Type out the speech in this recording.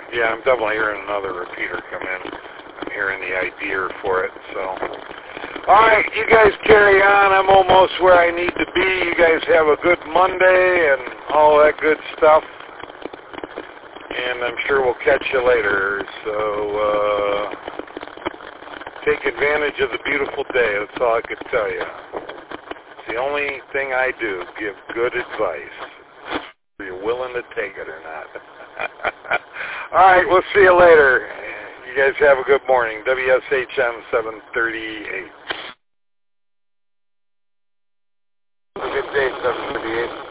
Yeah, I'm definitely hearing another repeater come in. I'm hearing the idea for it, so. All right, you guys carry on. I'm almost where I need to be. You guys have a good Monday and all that good stuff. And I'm sure we'll catch you later. So take advantage of the beautiful day. That's all I could tell you. It's the only thing I do, give good advice. Are you willing to take it or not? All right, we'll see you later. You guys have a good morning. WSHM 738. Have a good day, 738.